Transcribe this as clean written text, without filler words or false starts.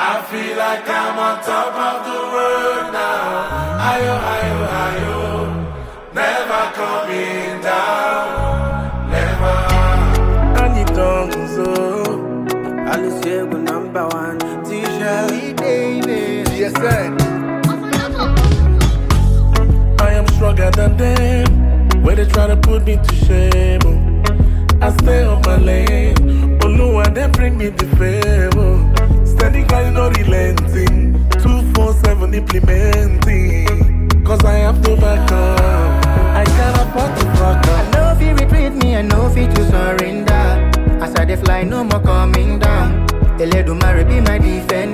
I feel like I'm on top of the world now. Ayo, ayo, ayo. Never coming down. Never. Anitonzo. Aluciego #1 T-shirt, baby. GSN. I am stronger than them. Where they try to put me to shame. Oh. I stay on my lane. Oluwa, they bring me the favor. Steady grind, no relenting. 247 implementing. Cause I have to back up. I can't afford to fuck I up. know if you retreat me, I know if you to surrender. As I dey fly, no more coming down. Eledumare be my defender.